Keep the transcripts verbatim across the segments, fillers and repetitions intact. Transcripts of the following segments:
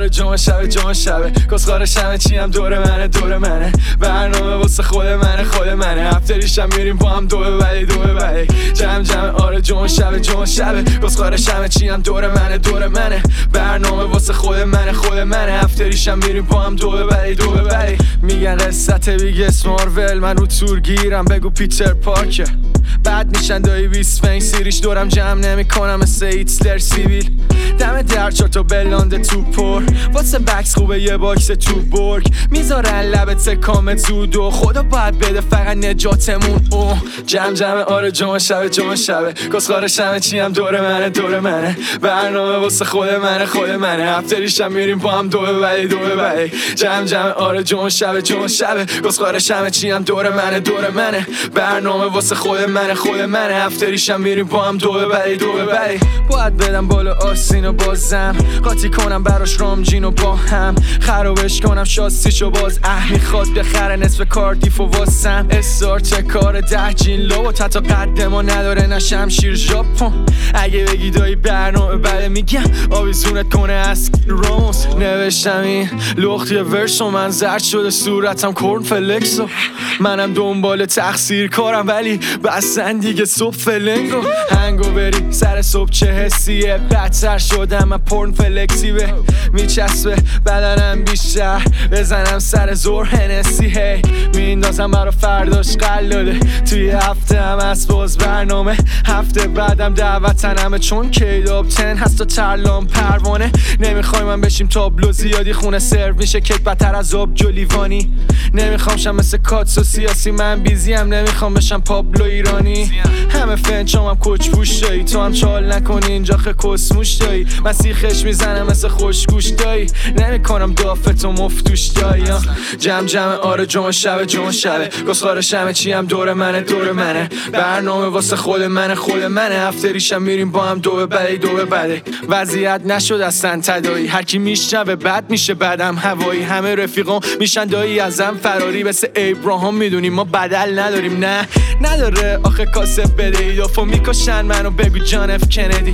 آره جمعه شب جمعه شبه کسخارش همه چی هم دور منه دور منه برنامه واسه خود منه خود منه هفتریش هم میریم با هم دو ببری دو ببری جمع جمع آره جمعه شب جمعه شبه کسخارش همه چی هم دور منه دور منه برنامه واسه خود منه خود منه هفتریش هم میریم با هم دو ببری دو ببری میگن قصت بیگ اسمارول من رو تور گیرم بگو پیتر پارکه بعد میشن دایی بیست فنگ سیریش دورم جمع نمی کنم مثل ایتسلر سیویل دم در چار تا بلانده تو پر واسه بکس خوبه یه باکس تو برگ میذارن لبت سکامت زود و خدا باید بده فقط نجاتمون اوه جمع جمع آره جمعه شب جمعه شبه کسخارش همه چی هم دور منه دور منه برنامه واسه خود منه خود منه هفتریش هم میریم با هم دو ببری دو ببری جمع جمع آره جمعه شب جمعه شبه کسخارش همه چی هم دور منه دور منه برنامه واسه خود منه خود منه هفتریش هم میریم با هم دو ببری دو ببری باید بدم بالا آسین و بازم قاطی کنم براش رامجین و با هم خرابش کنم شاستیشو باز اه میخواد بخره نصف کاردیف و واسم استارت کار ده جین لو و تتا قد ما نداره نه شمشیر ژاپن اگه بگی دایی برنامه بله میگم آویزونت کنه از راموس نوشتم این لختی ورشو من زرد شده صورتم کورن فلکسو منم دنبال تقصیر کارم ولی بسن دیگه صبح فلنگو هنگو بری سر صبح چه حسیه بدتر شدم من پورن فلکسی به میچسبه بدنم بیشتر بزنم سر زور هنسی هی میندازم برا فرداش قلاده توی هفته هم از باز برنامه هفته بعدم دعوتنمه چون کیداب تن هست و ترلام پروانه نمیخوای من بشیم تابلو زیادی خونه سرو میشه کیک بدتر از آب جولیوانی نمیخوام شم مثل کاتس و سیاسی من بیزی هم نمیخوام بشم پابلو ایرانی همه فنچام هم کچ پوش دایی تو هم چال نکنی اینجا خه کسموش دایی من سیخش میزنم مثل خوشگوش دایی نمیکنم دافت و مفتوش دایی جمع جمع آره جمعه شب جمعه شبه کسخارش همه چی هم دور منه دور منه برنامه واسه خود منه خود منه هفتریشم میریم با هم دو ببری دو ببری وضعیت نشد اصلا تدایی هر کی میشنوه بد میشه بعدم هوایی همه رفیقام میشن دایی ازم فراری مثل ابراهام میدونیم ما بدل نداریم نه نداره آخه کاسب بده ایدافو میکشن منو بگو جان اف کندی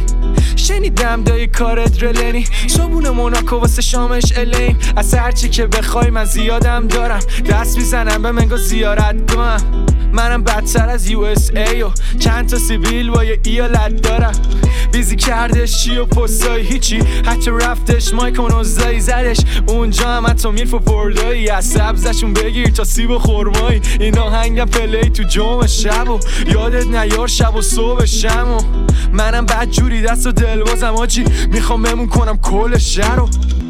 شنیدم دایی کارت رلنی صبون موناکو واسه شامش الین از هرچی که بخوای من زیادم دارم دست میزنم به منگو زیارت کنم منم بدتر از یو اس ای و چند تا سیبیل با یه ایالت دارم بیزی کردش چی و پستای هیچی حتی رفتش مایکون اوزایی زدش اونجا هم حتی میرف و پردایی از سبزشون بگیر تا سیب و خورمایی اینا هنگم پلی تو جمعه شب و یادت نیار شب و صبح شم و منم بد جوری دست و دل بازم آجی میخوام بمون کنم کل شهر رو